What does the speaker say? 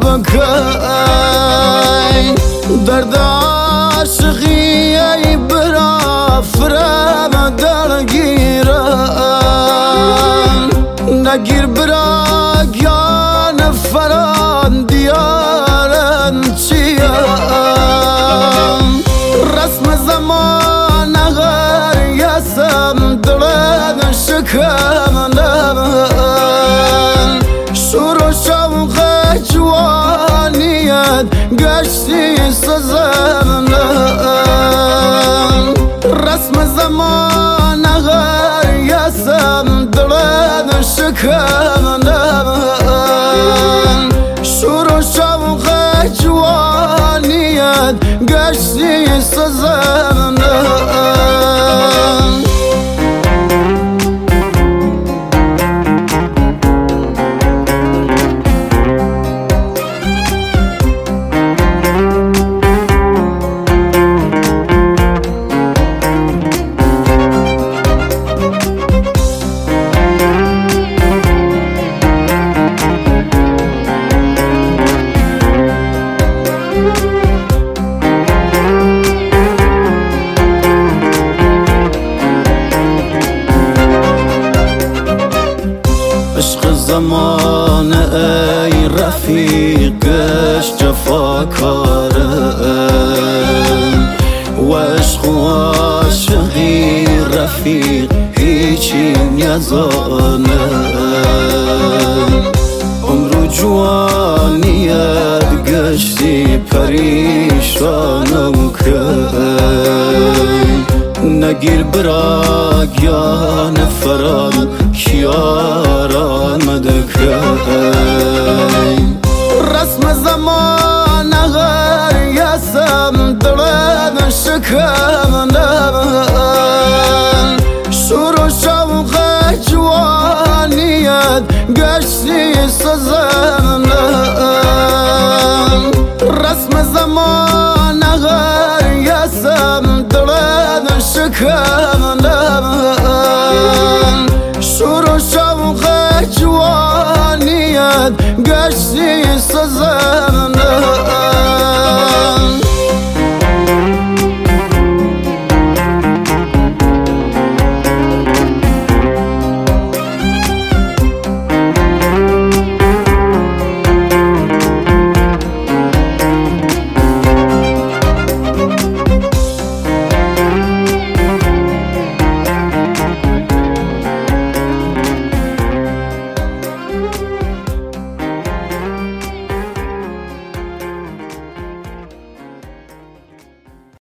بکن درد عاشقی ای برا فرم درگیرن نگیر برا گیان فران دیارن چیم رسم زمان اگر یسم دلن شکمنم شور و شوق جوانیت گشتی سزمنم رسم زمان اگر یسم دلن شکمنم شور و شوق جوانیت گشتی سزمنم عشق زمان ای رفیقش جفاکاره و عشق و عاشقی رفیق هیچی نزانه عمر و جوانیت گشتی پریشانم که نگیر برا گیان فرام کیاران مدکن رسم زمان اگر یسم دلن شکمنم شور و شوق جوانیت گشتی سزمنم رسم زمان اگر یسم دلن شکمنم